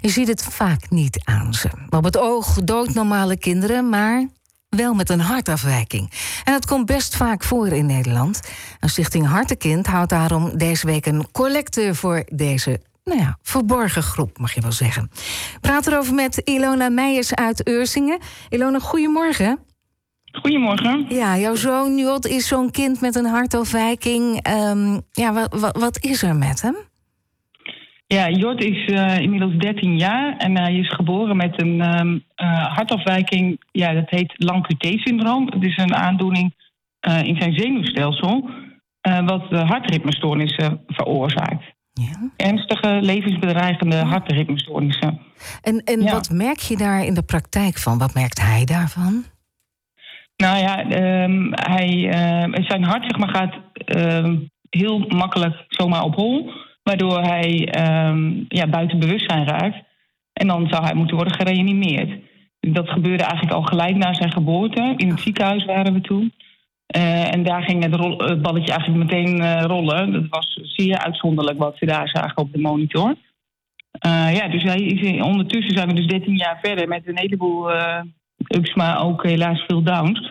Je ziet het vaak niet aan ze. Op het oog doodnormale kinderen, maar wel met een hartafwijking. En dat komt best vaak voor in Nederland. Een Stichting Hartekind houdt daarom deze week een collecte voor deze verborgen groep, mag je wel zeggen. Ik praat erover met Ilona Meijers uit Eursingen. Ilona, goedemorgen. Goedemorgen. Ja, jouw zoon Jot is zo'n kind met een hartafwijking. Wat is er met hem? Ja, Jot is inmiddels 13 jaar en hij is geboren met een hartafwijking. Ja, dat heet Lang-QT-syndroom. Het is een aandoening in zijn zenuwstelsel wat hartritmestoornissen veroorzaakt. Ja. Ernstige, levensbedreigende hartritmestoornissen. En wat merk je daar in de praktijk van? Wat merkt hij daarvan? Nou ja, zijn hart gaat heel makkelijk zomaar op hol, waardoor hij buiten bewustzijn raakt. En dan zou hij moeten worden gereanimeerd. Dat gebeurde eigenlijk al gelijk na zijn geboorte. In het ziekenhuis waren we toen. En daar ging het balletje eigenlijk meteen rollen. Dat was zeer uitzonderlijk wat we daar zagen op de monitor. Dus ondertussen zijn we dus 13 jaar verder met een heleboel ups, maar ook helaas veel downs.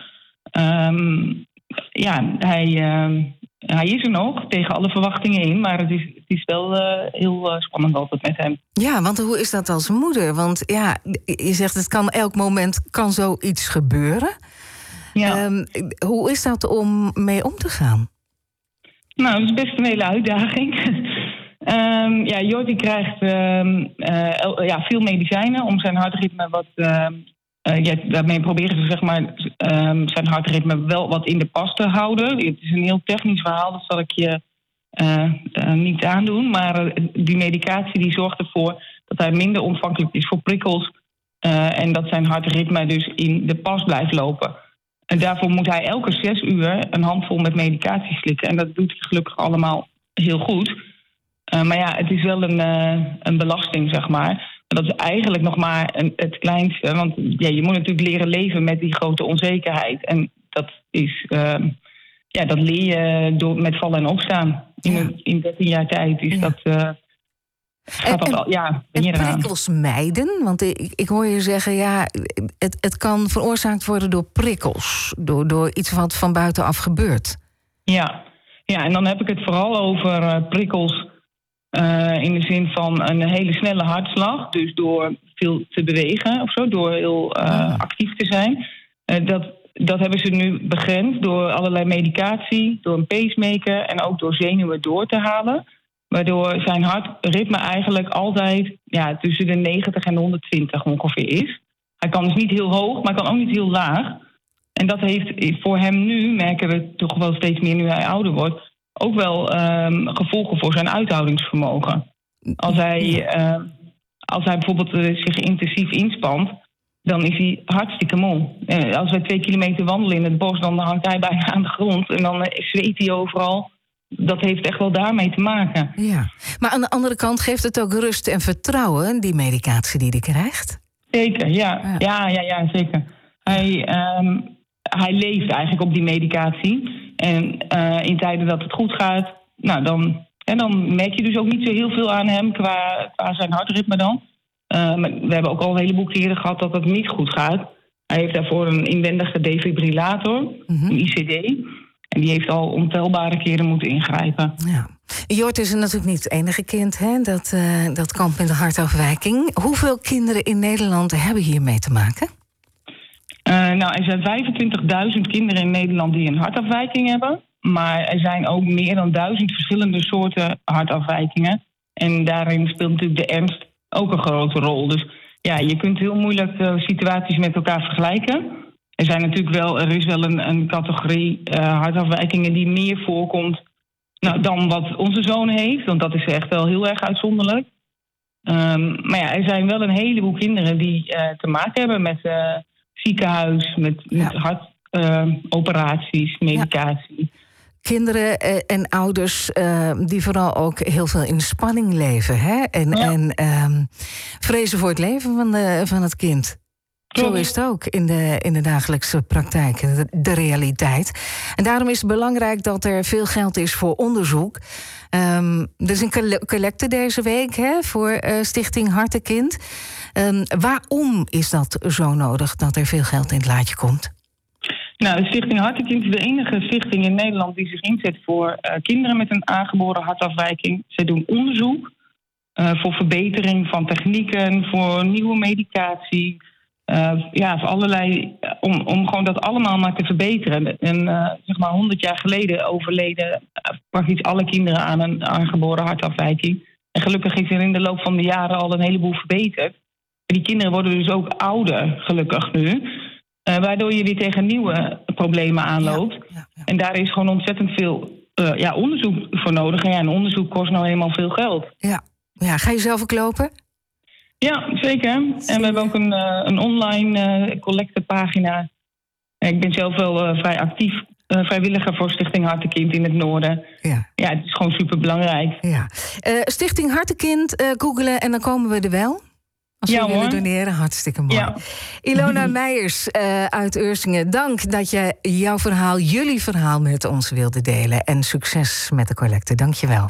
Hij is er nog, tegen alle verwachtingen in, maar het is wel heel spannend altijd met hem. Ja, want hoe is dat als moeder? Want ja, je zegt het kan elk moment kan zoiets gebeuren. Ja. Hoe is dat om mee om te gaan? Nou, dat is best een hele uitdaging. Jort die krijgt veel medicijnen om zijn hartritme wat... daarmee proberen ze zijn hartritme wel wat in de pas te houden. Het is een heel technisch verhaal, dat zal ik je niet aandoen. Maar die medicatie die zorgt ervoor dat hij minder ontvankelijk is voor prikkels. En dat zijn hartritme dus in de pas blijft lopen. En daarvoor moet hij elke 6 uur een handvol met medicatie slikken. En dat doet hij gelukkig allemaal heel goed. Maar het is wel een belasting, zeg maar. Dat is eigenlijk nog maar het kleinste. Want je moet natuurlijk leren leven met die grote onzekerheid. En dat is, dat leer je door met vallen en opstaan. In 13 jaar tijd is dat... En prikkels mijden? Want ik hoor je zeggen, het kan veroorzaakt worden door prikkels. Door iets wat van buitenaf gebeurt. Ja, en dan heb ik het vooral over prikkels... in de zin van een hele snelle hartslag. Dus door veel te bewegen of zo, door heel actief te zijn. Dat hebben ze nu begrensd door allerlei medicatie, door een pacemaker en ook door zenuwen door te halen. Waardoor zijn hartritme eigenlijk altijd tussen de 90 en de 120 ongeveer is. Hij kan dus niet heel hoog, maar kan ook niet heel laag. En dat heeft voor hem nu, merken we toch wel steeds meer nu hij ouder wordt... ook wel gevolgen voor zijn uithoudingsvermogen. Als hij bijvoorbeeld zich intensief inspant, dan is hij hartstikke moe. Als wij 2 kilometer wandelen in het bos, dan hangt hij bijna aan de grond. En dan zweet hij overal. Dat heeft echt wel daarmee te maken. Ja, maar aan de andere kant geeft het ook rust en vertrouwen, die medicatie die hij krijgt? Zeker, ja, zeker. Hij leeft eigenlijk op die medicatie. En in tijden dat het goed gaat, dan merk je dus ook niet zo heel veel aan hem qua zijn hartritme dan. We hebben ook al een heleboel keren gehad dat het niet goed gaat. Hij heeft daarvoor een inwendige defibrillator, een ICD. En die heeft al ontelbare keren moeten ingrijpen. Ja. Jort is natuurlijk niet het enige kind dat kampt met een hartafwijking. Hoeveel kinderen in Nederland hebben hiermee te maken? Er zijn 25.000 kinderen in Nederland die een hartafwijking hebben. Maar er zijn ook meer dan 1000 verschillende soorten hartafwijkingen. En daarin speelt natuurlijk de ernst ook een grote rol. Dus je kunt heel moeilijk situaties met elkaar vergelijken. Er is wel een categorie hartafwijkingen die meer voorkomt dan wat onze zoon heeft. Want dat is echt wel heel erg uitzonderlijk. Er zijn wel een heleboel kinderen die te maken hebben met... ziekenhuis, met hartoperaties, medicatie. Ja. Kinderen en ouders die vooral ook heel veel in spanning leven. Hè? En vrezen voor het leven van het kind. Zo is het ook in de dagelijkse praktijk, de realiteit. En daarom is het belangrijk dat er veel geld is voor onderzoek. Er is een collecte deze week voor Stichting Hartekind. Waarom is dat zo nodig dat er veel geld in het laadje komt? Nou, de Stichting Hartekind is de enige stichting in Nederland die zich inzet voor kinderen met een aangeboren hartafwijking. Zij doen onderzoek voor verbetering van technieken, voor nieuwe medicatie. Voor allerlei, om gewoon dat allemaal maar te verbeteren. En 100 jaar geleden overleden praktisch alle kinderen aan een aangeboren hartafwijking. En gelukkig is er in de loop van de jaren al een heleboel verbeterd. En die kinderen worden dus ook ouder, gelukkig nu. Waardoor je weer tegen nieuwe problemen aanloopt. Ja. En daar is gewoon ontzettend veel onderzoek voor nodig. En onderzoek kost nou eenmaal veel geld. Ja, ga je zelf ook lopen? Ja, zeker. En we hebben ook een online collectepagina. Ik ben zelf wel vrij actief vrijwilliger voor Stichting Hartekind in het noorden. Ja, het is gewoon superbelangrijk. Ja. Stichting Hartekind, googelen en dan komen we er wel. Als we willen doneren, hartstikke mooi. Ja. Ilona Meijers uit Ursingen, dank dat je jullie verhaal met ons wilde delen. En succes met de collecte. Dank je wel.